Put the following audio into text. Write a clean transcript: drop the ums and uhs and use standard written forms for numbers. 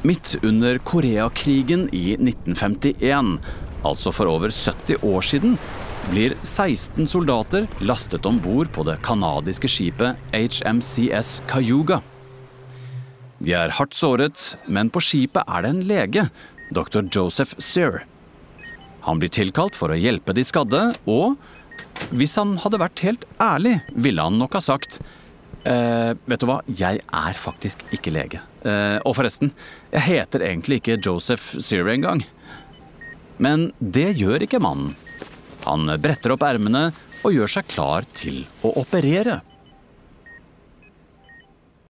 Midt under Koreakrigen i 1951, altså for over 70 år siden, blir 16 soldater lastet ombord på det kanadiske skipet HMCS Cayuga. De er hardt såret, men på skipet er det en lege, Dr. Joseph Cyr. Han blir tilkalt for å hjelpe de skadde, og hvis han hadde vært helt ærlig, ville han nok ha sagt vet du hva, jeg er faktisk ikke lege. Og forresten, jeg heter egentlig ikke Joseph Cyr engang. Men det gjør ikke mannen. Han bretter opp ermene og gjør seg klar til å operere.